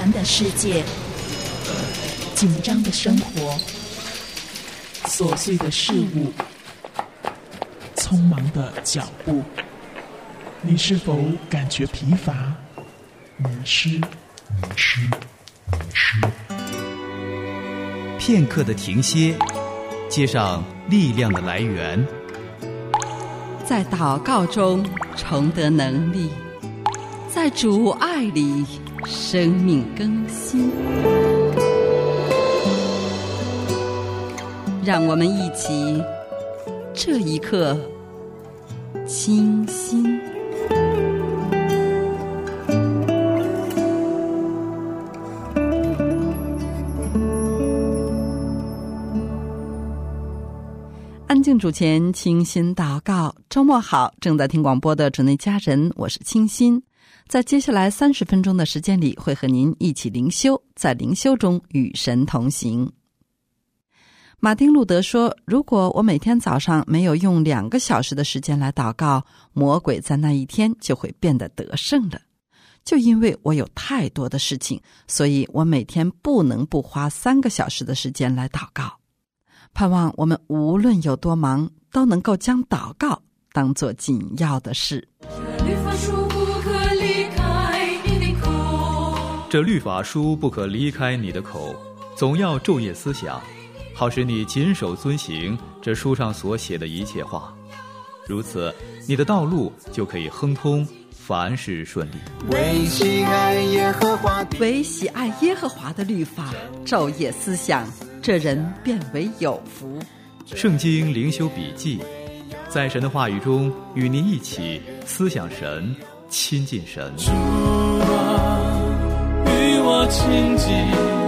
繁的世界，紧张的生活，琐碎的事物，匆忙的脚步，你是否感觉疲乏、迷失？ 片刻的停歇，接上力量的来源， 在祷告中重得能力，在主爱里生命更新。让我们一起这一刻清心。安静主前，清心祷告。周末好，正在听广播的主内家人，我是清心。在接下来30分钟的时间里，会和您一起灵修，在灵修中与神同行。马丁路德说，如果我每天早上没有用2个小时的时间来祷告，魔鬼在那一天就会变得得胜了。就因为我有太多的事情，所以我每天不能不花3个小时的时间来祷告。盼望我们无论有多忙，都能够将祷告当作紧要的事。 这律法书不可离开你的口，总要昼夜思想，好使你谨守遵行这书上所写的一切话。如此，你的道路就可以亨通，凡事顺利。 为喜爱耶和华的律法，昼夜思想，这人便为有福。 圣经灵修笔记，在神的话语中与您一起思想神，亲近神。 主啊，与我亲近，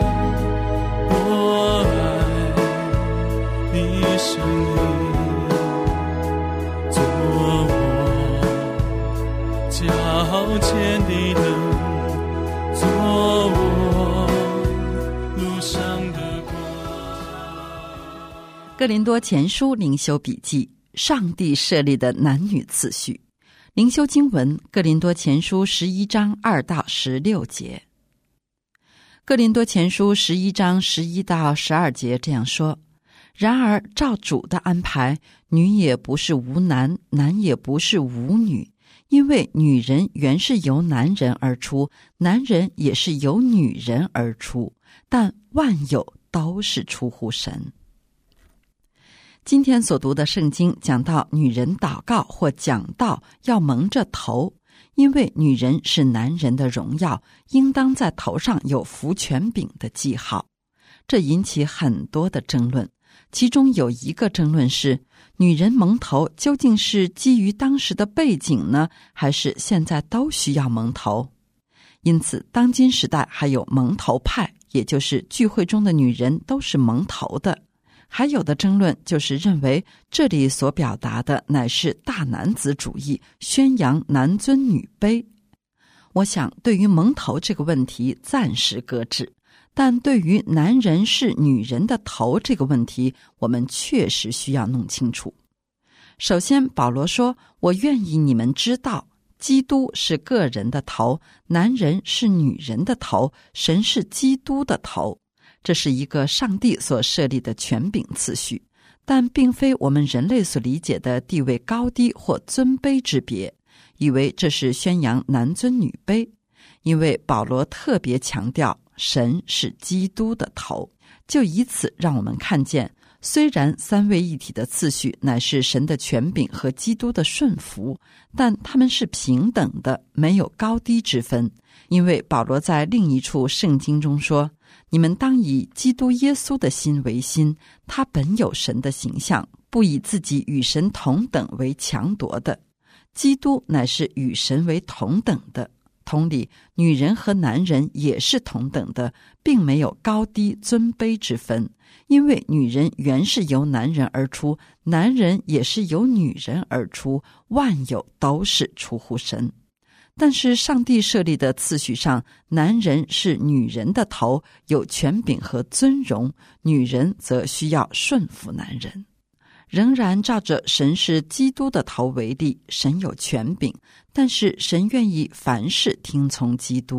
我爱你生命，做我脚前的灯，做我路上的光。 哥林多前书灵修笔记，上帝设立的男女次序。灵修经文，哥林多前书11章2到16节。哥林多前书11章11到12节这样说：然而照主的安排，女也不是无男，男也不是无女，因为女人原是由男人而出，男人也是由女人而出，但万有都是出乎神。今天所读的圣经讲到女人祷告或讲道要蒙着头，因为女人是男人的荣耀，应当在头上有福权柄的记号。这引起很多的争论，其中有一个争论是，女人蒙头究竟是基于当时的背景呢，还是现在都需要蒙头？因此当今时代还有蒙头派，也就是聚会中的女人都是蒙头的。还有的争论就是认为这里所表达的乃是大男子主义，宣扬男尊女卑。我想对于蒙头这个问题暂时搁置，但对于男人是女人的头这个问题，我们确实需要弄清楚。首先保罗说，我愿意你们知道，基督是个人的头，男人是女人的头，神是基督的头。这是一个上帝所设立的权柄次序，但并非我们人类所理解的地位高低或尊卑之别，以为这是宣扬男尊女卑。因为保罗特别强调神是基督的头，就以此让我们看见，虽然三位一体的次序乃是神的权柄和基督的顺服，但他们是平等的，没有高低之分。因为保罗在另一处圣经中说，你们当以基督耶稣的心为心，他本有神的形象，不以自己与神同等为强夺的。基督乃是与神为同等的。同理，女人和男人也是同等的，并没有高低尊卑之分。因为女人原是由男人而出，男人也是由女人而出，万有都是出乎神。但是上帝设立的次序上，男人是女人的头，有权柄和尊荣，女人则需要顺服男人。仍然照着神是基督的头为例，神有权柄，但是神愿意凡事听从基督。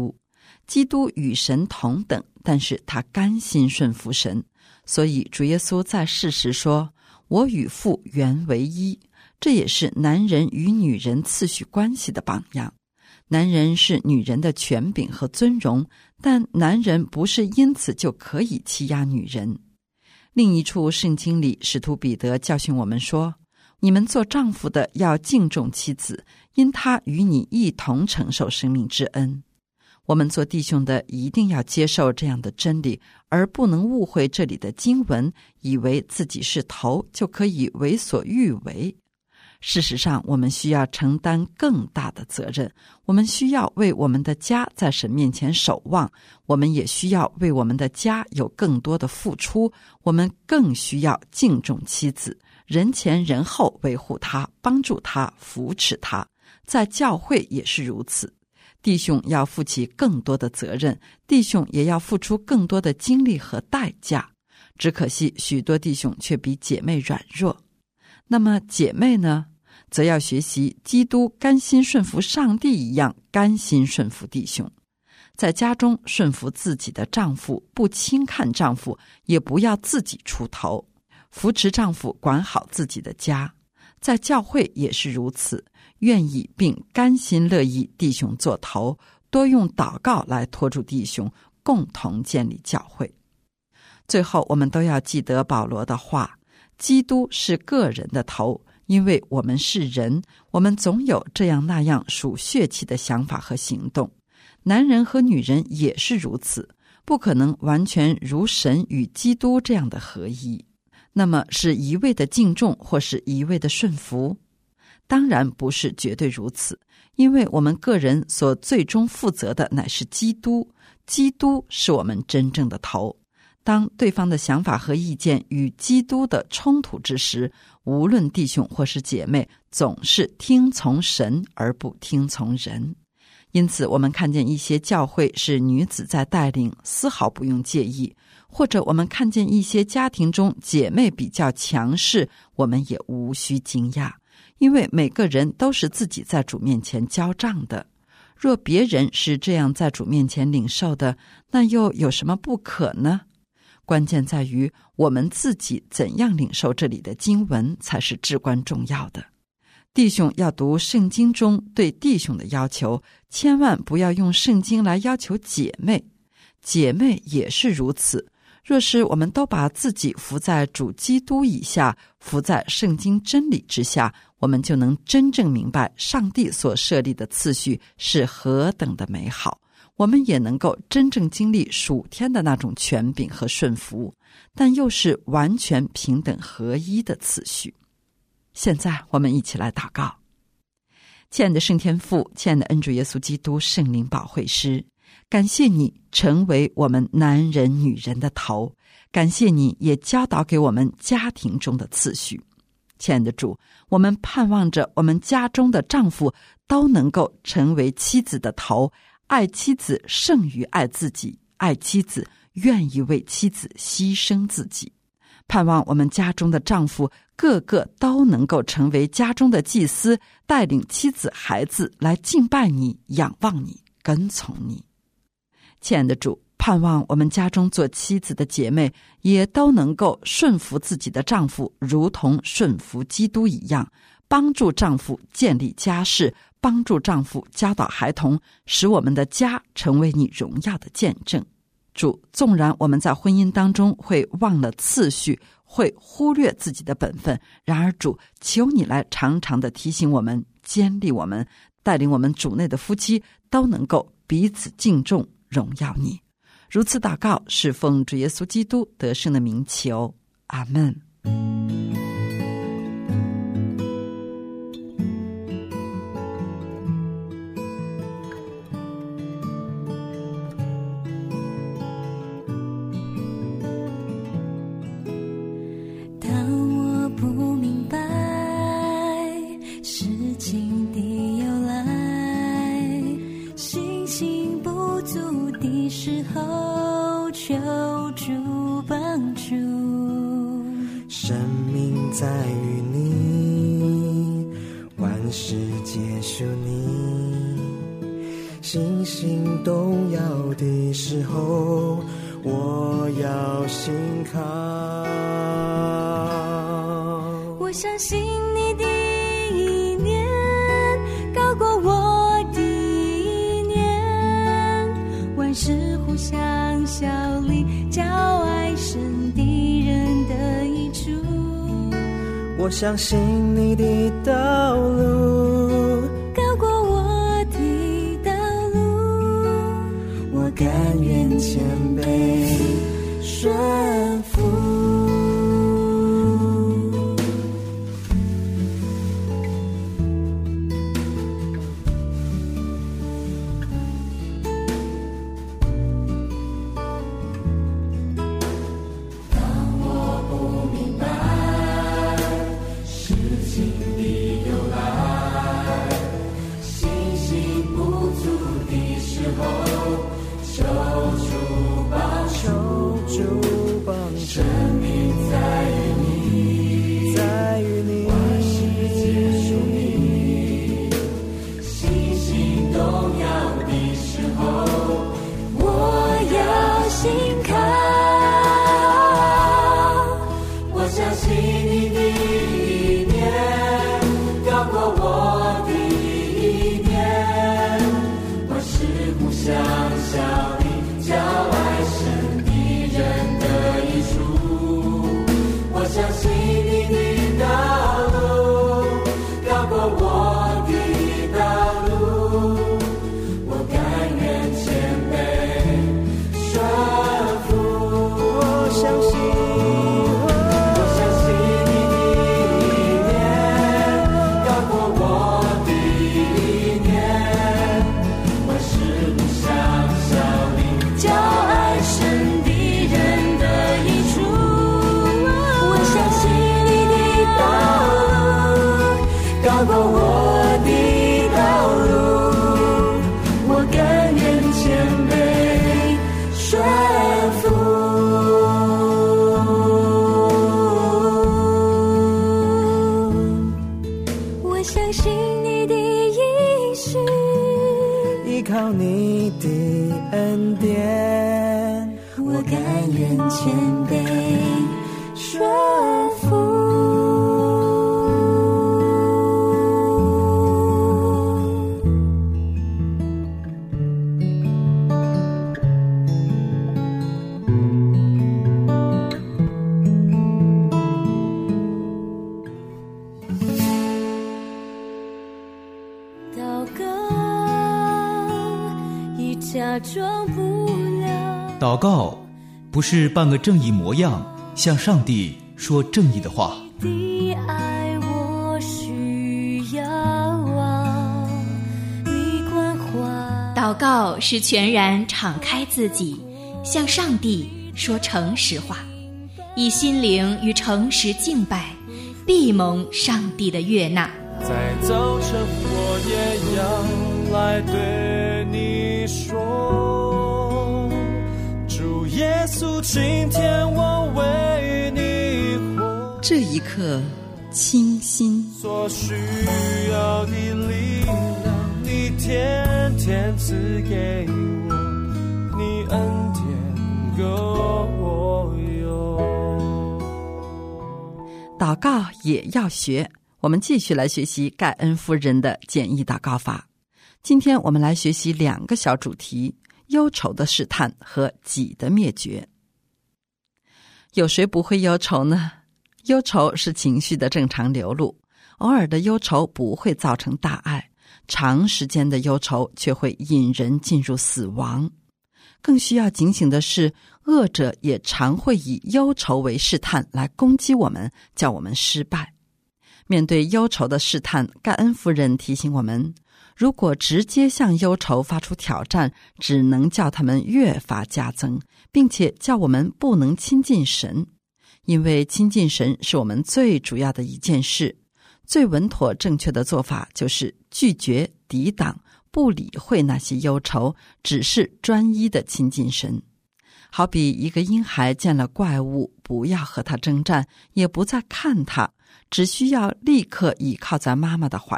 基督与神同等，但是他甘心顺服神，所以主耶稣在世时说，我与父原为一，这也是男人与女人次序关系的榜样。男人是女人的权柄和尊荣，但男人不是因此就可以欺压女人。另一处圣经里，使徒彼得教训我们说，你们做丈夫的要敬重妻子，因她与你一同承受生命之恩。我们做弟兄的一定要接受这样的真理，而不能误会这里的经文，以为自己是头就可以为所欲为。事实上，我们需要承担更大的责任，我们需要为我们的家在神面前守望，我们也需要为我们的家有更多的付出，我们更需要敬重妻子，人前人后维护她，帮助她，扶持她。在教会也是如此，弟兄要负起更多的责任，弟兄也要付出更多的精力和代价。只可惜许多弟兄却比姐妹软弱。那么姐妹呢，则要学习基督甘心顺服上帝一样甘心顺服弟兄。在家中顺服自己的丈夫，不轻看丈夫，也不要自己出头，扶持丈夫管好自己的家。在教会也是如此，愿意并甘心乐意弟兄做头，多用祷告来托住弟兄，共同建立教会。最后我们都要记得保罗的话，基督是个人的头，因为我们是人，我们总有这样那样属血气的想法和行动。男人和女人也是如此，不可能完全如神与基督这样的合一。那么是一味的敬重或是一味的顺服？当然不是绝对如此，因为我们个人所最终负责的乃是基督，基督是我们真正的头。当对方的想法和意见与基督的冲突之时，无论弟兄或是姐妹，总是听从神而不听从人。因此我们看见一些教会是女子在带领，丝毫不用介意，或者我们看见一些家庭中姐妹比较强势，我们也无需惊讶，因为每个人都是自己在主面前交账的。若别人是这样在主面前领受的，那又有什么不可呢？关键在于我们自己怎样领受这里的经文才是至关重要的。弟兄要读圣经中对弟兄的要求，千万不要用圣经来要求姐妹，姐妹也是如此。若是我们都把自己服在主基督以下，服在圣经真理之下，我们就能真正明白上帝所设立的次序是何等的美好，我们也能够真正经历属天的那种权柄和顺服，但又是完全平等合一的次序。现在我们一起来祷告。亲爱的圣天父，亲爱的恩主耶稣基督圣灵保惠师，感谢你成为我们男人女人的头，感谢你也教导给我们家庭中的次序。亲爱的主，我们盼望着我们家中的丈夫都能够成为妻子的头，爱妻子胜于爱自己，爱妻子愿意为妻子牺牲自己。盼望我们家中的丈夫个个都能够成为家中的祭司，带领妻子孩子来敬拜你，仰望你，跟从你。亲爱的主，盼望我们家中做妻子的姐妹也都能够顺服自己的丈夫，如同顺服基督一样，帮助丈夫建立家室，帮助丈夫教导孩童，使我们的家成为你荣耀的见证。主，纵然我们在婚姻当中会忘了次序，会忽略自己的本分，然而主，求你来常常的提醒我们，坚立我们，带领我们主内的夫妻都能够彼此敬重，荣耀你。如此祷告，是奉主耶稣基督得胜的名求，阿们。 生命在于你，万事皆属你， 星星动摇的时候，我要信靠。 我相信你的意念高过我的意念，万事互相效力，叫爱神敌人的益处。 我相信你的道路高过我的道路， 我甘愿谦卑顺服。靠你的恩典，我甘愿谦卑顺服。 祷告不是扮个正义模样，向上帝说正义的话。 祷告是全然敞开自己，向上帝说诚实话，以心灵与诚实敬拜，必蒙上帝的悦纳。 在早晨我也要来对你说，主耶稣，今天我为你活。 这一刻清新， 所需要的力量你天天赐给我，你恩典够我用。 祷告也要学，我们继续来学习盖恩夫人的简易祷告法。今天我们来学习2个小主题：忧愁的试探和己的灭绝。有谁不会忧愁呢？忧愁是情绪的正常流露，偶尔的忧愁不会造成大碍，长时间的忧愁却会引人进入死亡。更需要警醒的是，恶者也常会以忧愁为试探来攻击我们，叫我们失败。面对忧愁的试探，盖恩夫人提醒我们，如果直接向忧愁发出挑战，只能叫他们越发加增，并且叫我们不能亲近神。因为亲近神是我们最主要的一件事，最稳妥正确的做法就是拒绝、抵挡、不理会那些忧愁，只是专一的亲近神。好比一个婴孩见了怪物，不要和他征战，也不再看他，只需要立刻倚靠在妈妈的怀里，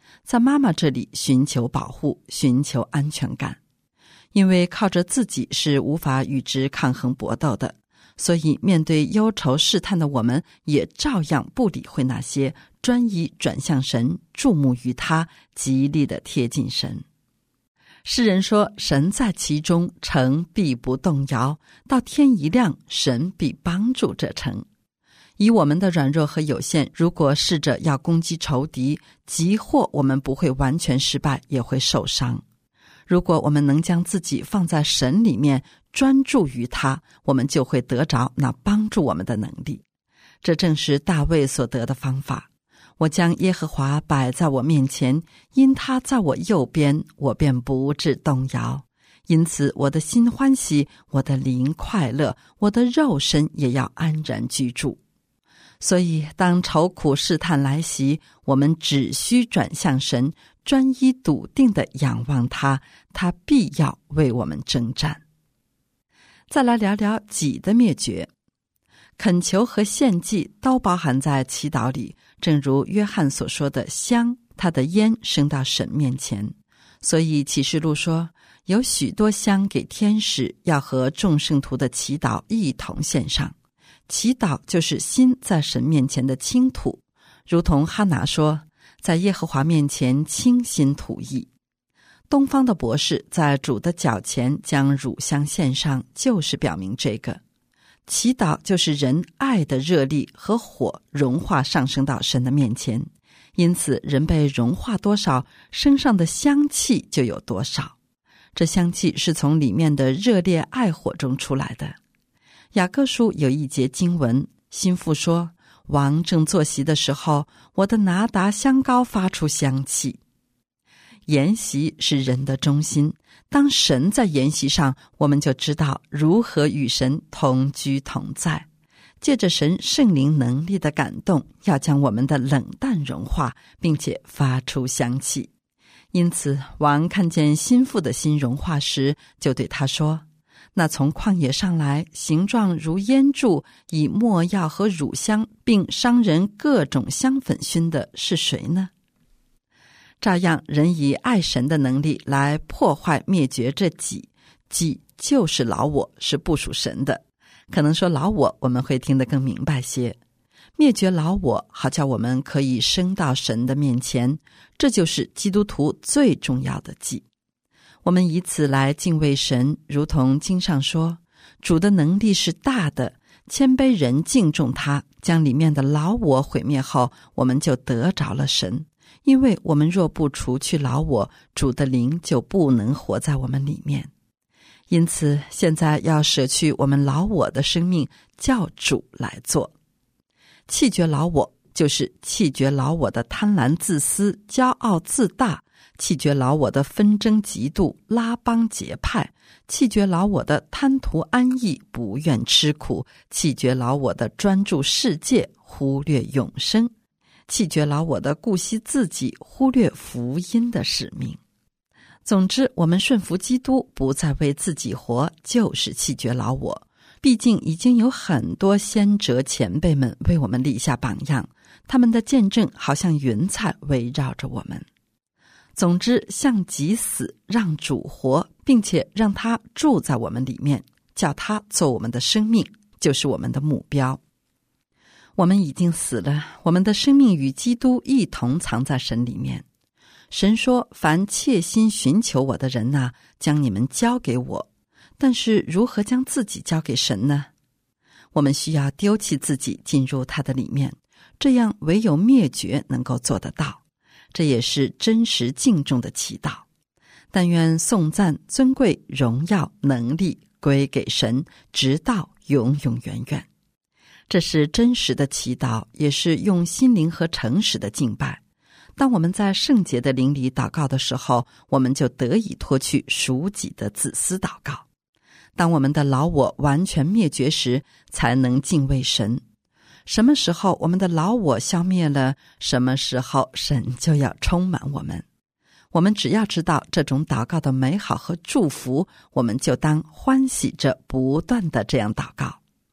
在妈妈这里寻求保护，寻求安全感。因为靠着自己是无法与之抗衡搏斗的，所以面对忧愁试探的我们，也照样不理会那些，专一转向神，注目于他，极力的贴近神。诗人说，神在其中，城必不动摇，到天一亮，神必帮助这城。以我们的软弱和有限，如果试着要攻击仇敌，即或我们不会完全失败，也会受伤。如果我们能将自己放在神里面，专注于他，我们就会得着那帮助我们的能力。这正是大卫所得的方法。我将耶和华摆在我面前，因他在我右边，我便不致动摇。因此我的心欢喜，我的灵快乐，我的肉身也要安然居住。所以当愁苦试探来袭，我们只需转向神，专一笃定地仰望他，他必要为我们征战。再来聊聊己的灭绝。恳求和献祭都包含在祈祷里，正如约翰所说的香，他的烟升到神面前。所以启示录说，有许多香给天使，要和众圣徒的祈祷一同献上。祈祷就是心在神面前的倾吐，如同哈拿说，在耶和华面前倾心吐意。东方的博士在主的脚前将乳香献上，就是表明这个。祈祷就是人爱的热力和火融化上升到神的面前，因此人被融化多少，身上的香气就有多少。这香气是从里面的热烈爱火中出来的。雅各书有一节经文，心腹说，王正坐席的时候，我的拿达香膏发出香气。筵席是人的中心，当神在筵席上，我们就知道如何与神同居同在。借着神圣灵能力的感动，要将我们的冷淡融化，并且发出香气。因此王看见心腹的心融化时，就对他说，那从旷野上来，形状如烟柱，以没药和乳香并商人各种香粉熏的是谁呢？照样人以爱神的能力来破坏灭绝这己就是老我，是不属神的。可能说老我们会听得更明白些，灭绝老我，好叫我们可以升到神的面前，这就是基督徒最重要的祭。我们以此来敬畏神，如同经上说，主的能力是大的，谦卑人敬重他，将里面的老我毁灭后，我们就得着了神。因为我们若不除去老我，主的灵就不能活在我们里面。因此现在要舍去我们老我的生命，叫主来做。弃绝老我，就是弃绝老我的贪婪自私、骄傲自大，弃绝老我的纷争嫉妒、拉帮结派，弃绝老我的贪图安逸、不愿吃苦，弃绝老我的专注世界、忽略永生，弃绝老我的顾惜自己，忽略福音的使命。总之，我们顺服基督，不再为自己活，就是弃绝老我。毕竟已经有很多先哲前辈们为我们立下榜样，他们的见证好像云彩围绕着我们。总之，向己死，让主活，并且让他住在我们里面，叫他做我们的生命，就是我们的目标。我们已经死了，我们的生命与基督一同藏在神里面。神说，凡切心寻求我的人啊，将你们交给我。但是如何将自己交给神呢？我们需要丢弃自己，进入他的里面，这样唯有灭绝能够做得到。这也是真实敬重的祈祷。但愿颂赞、尊贵、荣耀、能力归给神，直到永永远远。这是真实的祈祷，也是用心灵和诚实的敬拜。当我们在圣洁的灵里祷告的时候，我们就得以脱去属己的自私祷告。当我们的老我完全灭绝时，才能敬畏神。什么时候我们的老我消灭了，什么时候神就要充满我们。我们只要知道这种祷告的美好和祝福，我们就当欢喜着不断的这样祷告。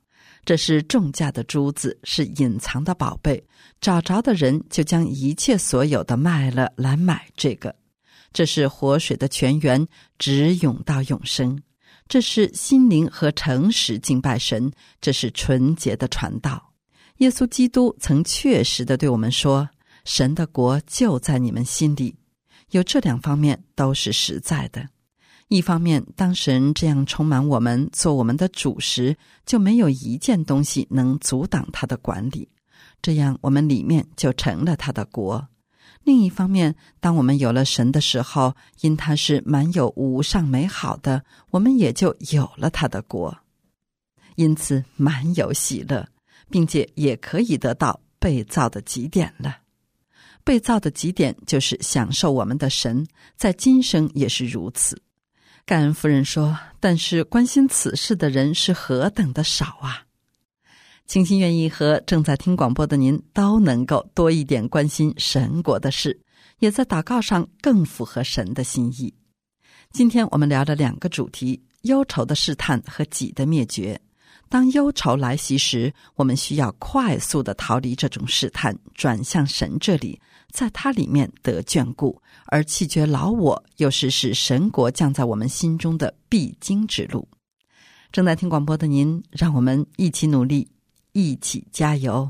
这是重价的珠子，是隐藏的宝贝，找着的人就将一切所有的卖了来买这个。这是活水的泉源，直涌到永生。这是心灵和诚实敬拜神，这是纯洁的传道。耶稣基督曾确实地对我们说，神的国就在你们心里。有这两方面都是实在的。一方面，当神这样充满我们，做我们的主时，就没有一件东西能阻挡他的管理，这样我们里面就成了他的国。另一方面，当我们有了神的时候，因他是满有无上美好的，我们也就有了他的国，因此满有喜乐，并且也可以得到被造的极点了。被造的极点就是享受我们的神，在今生也是如此。盖恩夫人说，但是关心此事的人是何等的少啊！倾心愿意和正在听广播的您都能够多一点关心神国的事，也在祷告上更符合神的心意。今天我们聊了两个主题，忧愁的试探和己的灭绝。当忧愁来袭时，我们需要快速地逃离这种试探，转向神这里，在他里面得眷顾，而弃绝老我又是使神国降在我们心中的必经之路。正在听广播的您，让我们一起努力，一起加油。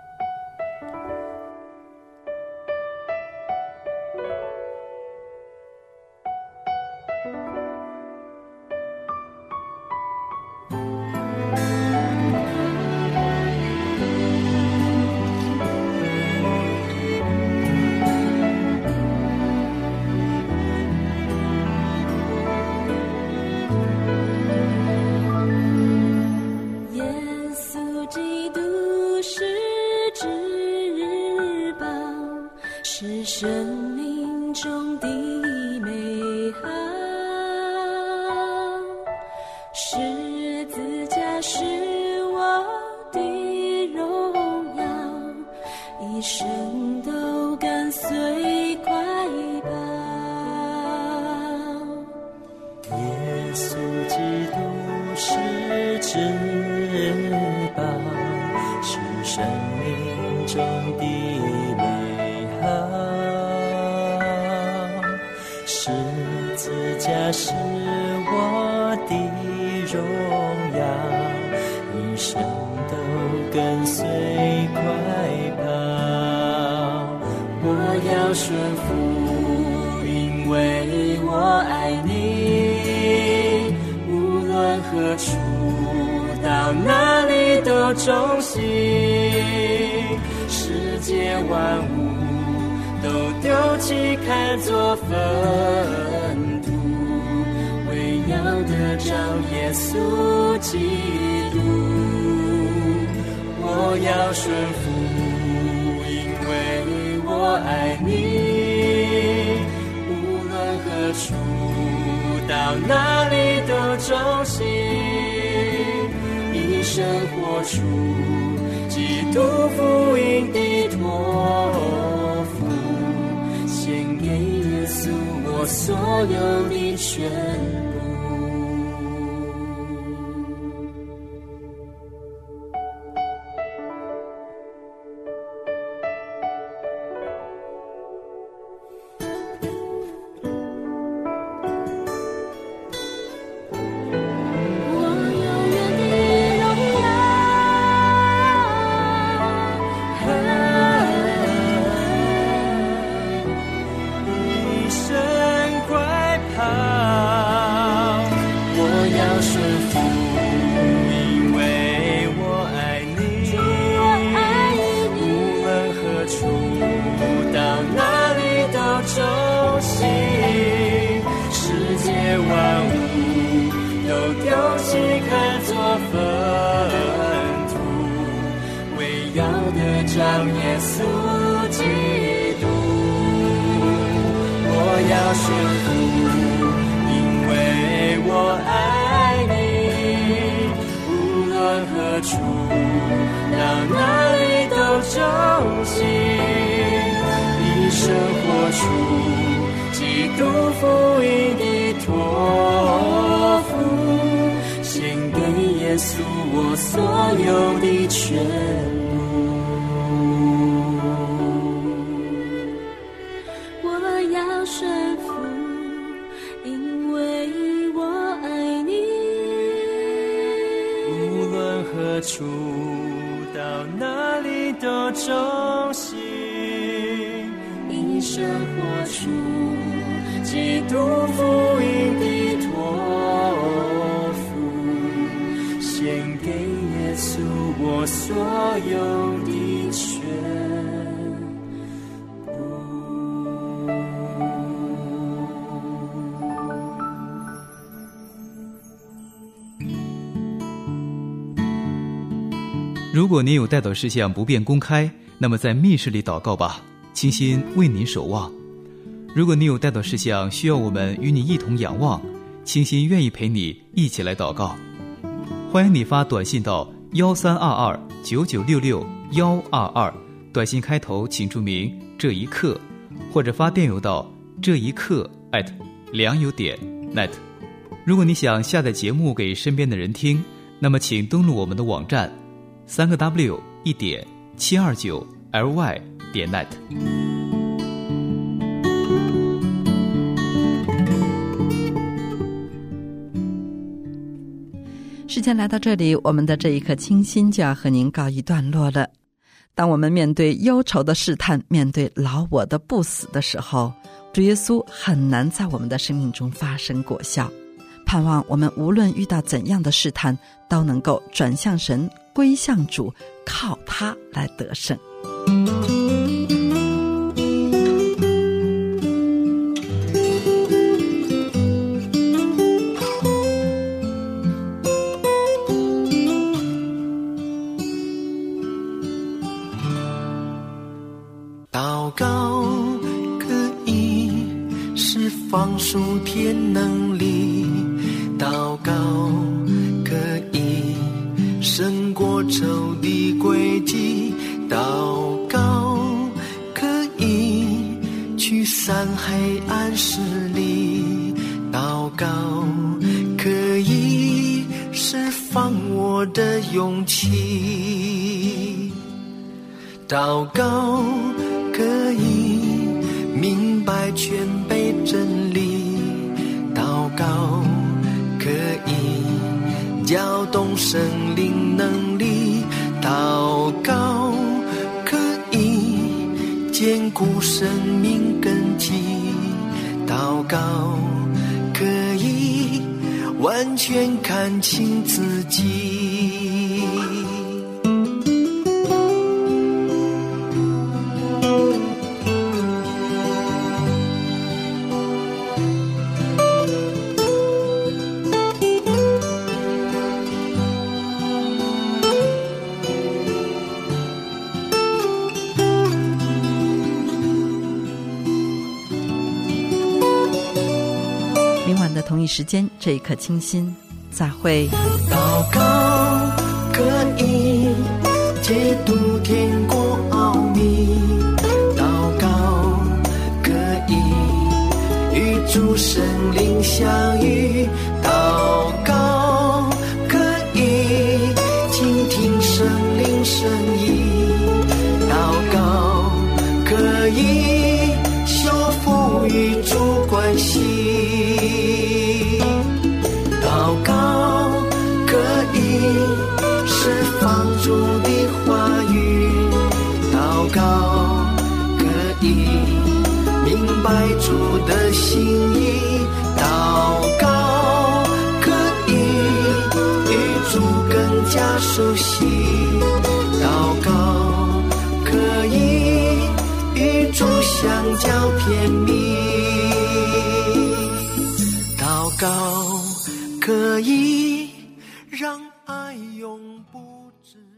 是我的荣耀，一生都跟随快跑。我要顺服，因为我爱你，无论何处到哪里都忠心，世界万物都丢弃看作粪土，为要得着耶稣基督。我要顺服，因为我爱你，无论何处到哪里都忠心，一生活出基督福音的托付，献给耶稣我所有的全部。我所有的全部。 我要顺服，因为我爱你。 无论何处，到哪里都忠心， 以生活出基督福音的托付， 献给耶稣我所有的全如果您有代祷事项不便公开，那么在密室里祷告吧，清心为您守望。如果你有代祷事项需要我们与你一同仰望，清心愿意陪你一起来祷告。欢迎你发短信到132299662122，短信开头请注明这一刻，或者发电邮到这一刻@良友.net。如果你想下载节目给身边的人听，那么请登录我们的网站3w1.729ly.net。 时间来到这里，我们的这一刻清心就要和您告一段落了。当我们面对忧愁的试探，面对老我的不死的时候，主耶稣很难在我们的生命中发生果效。盼望我们无论遇到怎样的试探，都能够转向神，归向主，靠他来得胜。 祷告可以释放属天能力，祷告可以胜过仇敌诡计，祷告可以驱散黑暗势力，祷告可以释放我的勇气，祷告可以明白全备真理，祷告可以搅动生灵能力，祷告可以坚固生命根基，祷告可以完全看清自己。 明晚的同一时间，这一刻清心，再会。 祷告可以解读天国奥秘，祷告可以与主圣灵相遇，祷告可以倾听圣灵声音，祷告可以修复与主关系，祷告可以释放主的话语，祷告可以明白主的心意，祷告可以与主更加熟悉，祷告可以与主相交甜蜜，祷告可以让爱永不止。